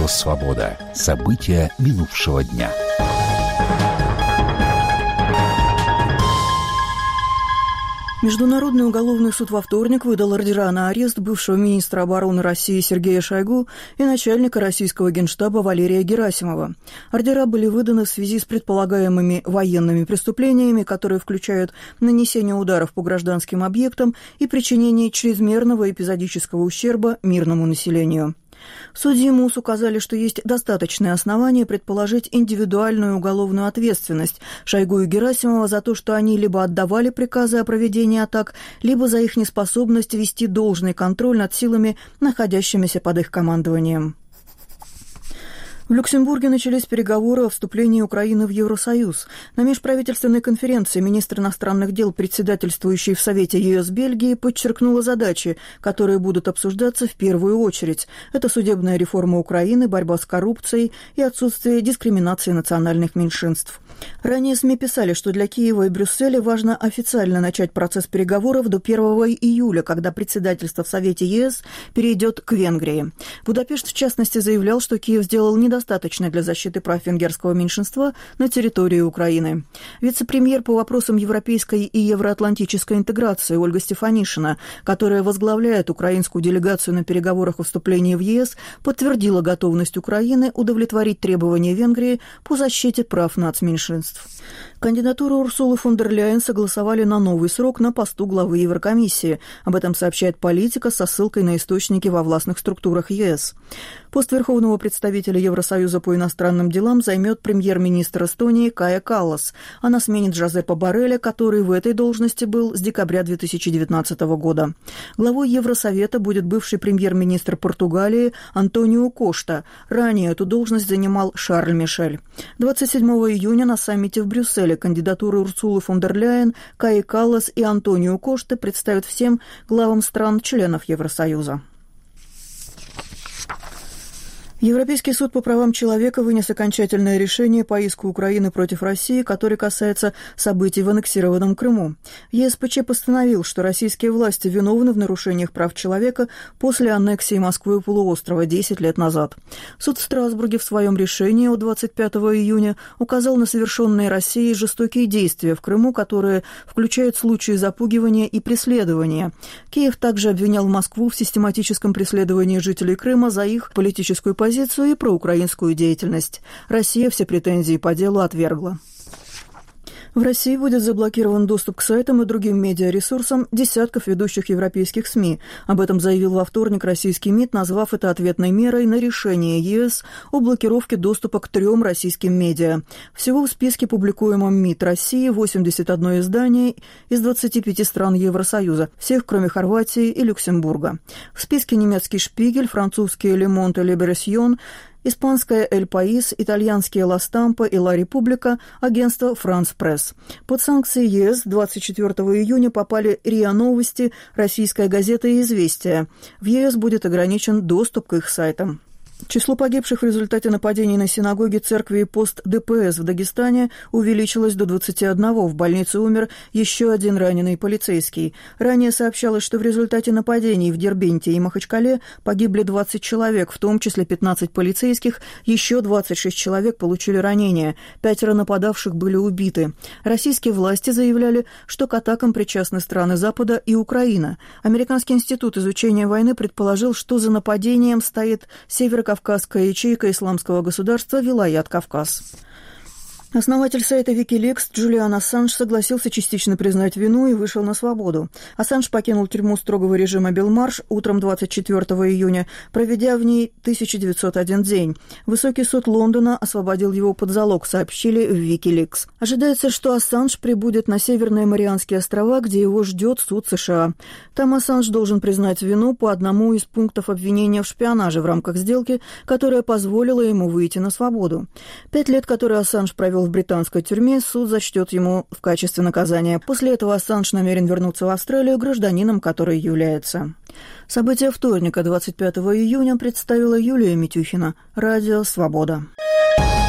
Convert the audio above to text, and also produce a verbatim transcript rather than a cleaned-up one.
Радио «Свобода». События минувшего дня. Международный уголовный суд во вторник выдал ордера на арест бывшего министра обороны России Сергея Шойгу и начальника российского генштаба Валерия Герасимова. Ордера были выданы в связи с предполагаемыми военными преступлениями, которые включают нанесение ударов по гражданским объектам и причинение чрезмерного эпизодического ущерба мирному населению. Судьи МУС указали, что есть достаточные основания предположить индивидуальную уголовную ответственность Шойгу и Герасимова за то, что они либо отдавали приказы о проведении атак, либо за их неспособность вести должный контроль над силами, находящимися под их командованием. В Люксембурге начались переговоры о вступлении Украины в Евросоюз. На межправительственной конференции министр иностранных дел, председательствующий в Совете ЕС Бельгии, подчеркнула задачи, которые будут обсуждаться в первую очередь. Это судебная реформа Украины, борьба с коррупцией и отсутствие дискриминации национальных меньшинств. Ранее СМИ писали, что для Киева и Брюсселя важно официально начать процесс переговоров до первого июля, когда председательство в Совете ЕС перейдет к Венгрии. Будапешт, в частности, заявлял, что Киев сделал недостаточно для защиты прав венгерского меньшинства на территории Украины. Вице-премьер по вопросам европейской и евроатлантической интеграции Ольга Стефанишина, которая возглавляет украинскую делегацию на переговорах о вступлении в ЕС, подтвердила готовность Украины удовлетворить требования Венгрии по защите прав нацменьшинств. Кандидатуру Урсулы фон дер Ляйен согласовали на новый срок на посту главы Еврокомиссии. Об этом сообщает Политика со ссылкой на источники во властных структурах ЕС. Пост верховного представителя Евросоюза по иностранным делам займет премьер-министр Эстонии Кая Каллас. Она сменит Жозепа Борреля, который в этой должности был с декабря две тысячи девятнадцатого года. Главой Евросовета будет бывший премьер-министр Португалии Антонио Кошта. Ранее эту должность занимал Шарль Мишель. двадцать седьмого июня на саммите в Брюсселе кандидатуры Урсулы фон дер Ляйен, Каи Каллас и Антонио Кошты представят всем главам стран-членов Евросоюза. Европейский суд по правам человека вынес окончательное решение по иску Украины против России, который касается событий в аннексированном Крыму. ЕСПЧ постановил, что российские власти виновны в нарушениях прав человека после аннексии Москвы полуострова десять лет назад. Суд в Страсбурге в своем решении от двадцать пятого июня указал на совершенные Россией жестокие действия в Крыму, которые включают случаи запугивания и преследования. Киев также обвинял Москву в систематическом преследовании жителей Крыма за их политическую позицию, позицию и проукраинскую деятельность. Россия все претензии по делу отвергла. В России будет заблокирован доступ к сайтам и другим медиаресурсам десятков ведущих европейских СМИ. Об этом заявил во вторник российский МИД, назвав это ответной мерой на решение ЕС о блокировке доступа к трем российским медиа. Всего в списке, публикуемом МИД России, восемьдесят одно издание из двадцати пяти стран Евросоюза, всех кроме Хорватии и Люксембурга. В списке немецкий «Шпигель», французский «Ле Монт» и «Либерасьон», испанское «Эль Паис», итальянские «Ла Стампа» и «Ла Република», агентство «Франс Пресс». Под санкции ЕС двадцать четвертого июня попали РИА Новости, российская газета и «Известия». В ЕС будет ограничен доступ к их сайтам. Число погибших в результате нападений на синагоги, церкви и пост ДПС в Дагестане увеличилось до двадцати одного. В больнице умер еще один раненый полицейский. Ранее сообщалось, что в результате нападений в Дербенте и Махачкале погибли двадцать человек, в том числе пятнадцать полицейских, еще двадцать шесть человек получили ранения. Пятеро нападавших были убиты. Российские власти заявляли, что к атакам причастны страны Запада и Украина. Американский институт изучения войны предположил, что за нападением стоит северо Кавказская ячейка исламского государства «Вилаят Кавказ». Основатель сайта Wikileaks Джулиан Ассанж согласился частично признать вину и вышел на свободу. Ассанж покинул тюрьму строгого режима Белмарш утром двадцать четвертого июня, проведя в ней тысяча девятьсот один день. Высокий суд Лондона освободил его под залог, сообщили в Wikileaks. Ожидается, что Ассанж прибудет на Северные Марианские острова, где его ждет суд США. Там Ассанж должен признать вину по одному из пунктов обвинения в шпионаже в рамках сделки, которая позволила ему выйти на свободу. Пять лет, которые Ассанж провел в британской тюрьме, суд зачтет ему в качестве наказания. После этого Ассанж намерен вернуться в Австралию, гражданином которой является. События вторника, двадцать пятого июня, представила Юлия Митюхина. Радио «Свобода».